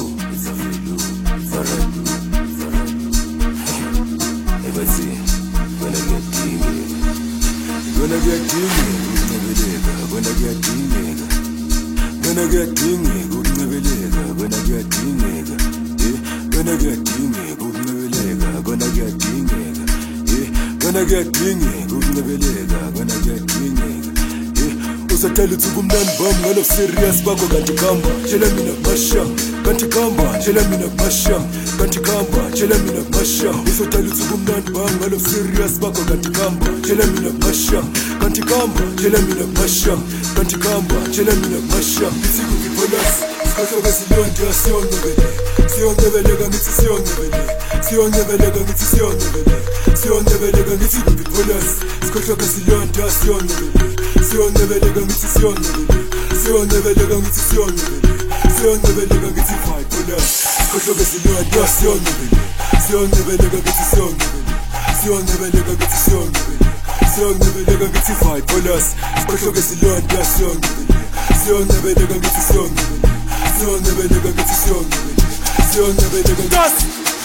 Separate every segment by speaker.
Speaker 1: it's a felu, it's alright, it's alright. Hey, but see, gonna get dinging, gonna get dinging, gonna get dinging, gonna get dinging, gonna get dinging, gonna get dinging, gonna get dinging, gonna get dinging, gonna get dinging. Usatela uthi kumnandi bami ngalo serious bakho kanti khamba tshela mina basha kanti khamba tshela mina basha kanti khamba tshela mina basha usatela uthi kumnandi bami ngalo serious bakho kanti khamba tshela mina basha kanti khamba tshela mina basha kanti khamba tshela mina basha bithi ngipholas sikhohlo silonto siyongebeleka ngithi siyongebeleka ngithi siyongebeleka ngithi ngipholas sikhohlo silonto siyongebeleka ngithi siyongebeleka ngithi siyongebeleka ngithi fight bolas sikhohlo silonto siyongebeleka ngithi siyongebeleka ngithi siyongebeleka ngithi fight bolas sikhohlo silonto siyongebeleka ngithi siyongebeleka ngithi siyongebeleka ngithi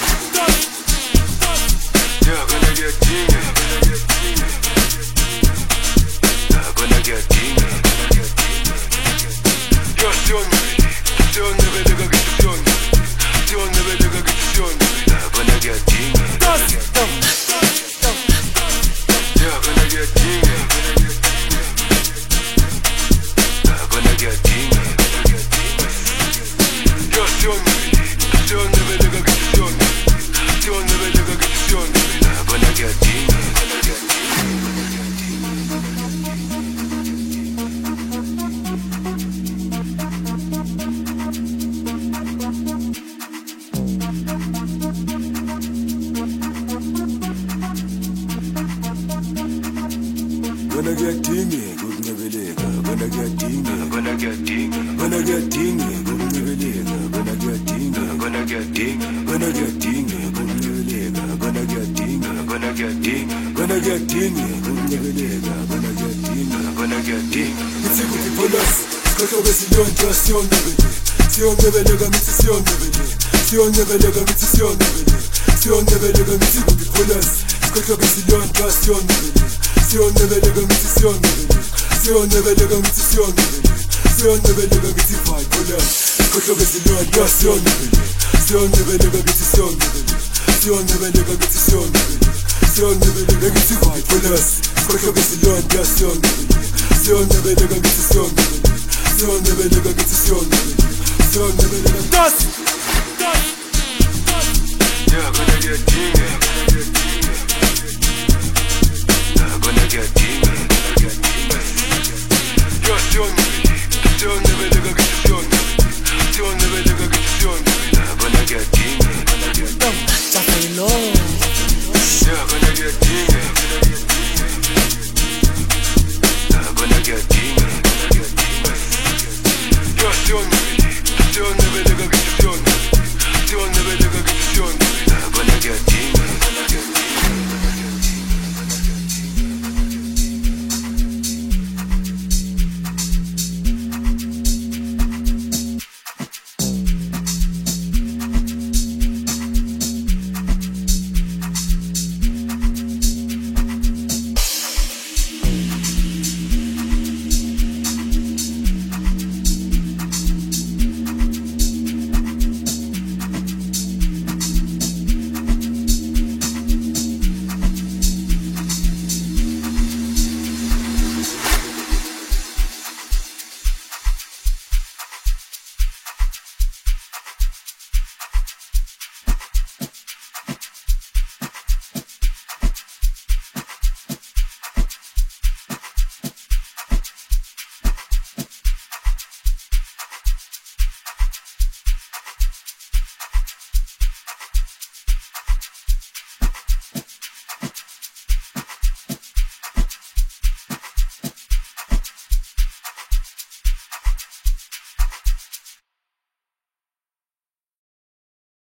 Speaker 1: yeah, gonna get dingin'. Gonna get dingin'. Yo, siyongebeleka ngithi siyongebeleka ngithi gonna get dingin'. Yeah, gonna get dingin'. Gonna get dingin'. Yo, siyongebeleka ngithi siyongebeleka ngithi gonna get dingin'. Gonna get dingin', gonna get dingin', gonna get dingin', gonna get dingin', gonna get dingin', gonna get dingin', gonna get dingin', gonna get dingin', gonna get dingin', gonna get dingin', gonna get dingin'. It's a good bonus. Sikhohlo silonto siyongebeleka ngithi siyongebeleka ngithi siyongebeleka ngithi good bonus. Sikhohlo silonto siyongebeleka ngithi siyongebeleka ngithi siyongebeleka ngithi fight bolas sikhohlo silonto siyongebeleka ngithi siyongebeleka ngithi siyongebeleka ngithi fight bolas sikhohlo silonto siyongebeleka ngithi siyongebeleka ngithi siyongebeleka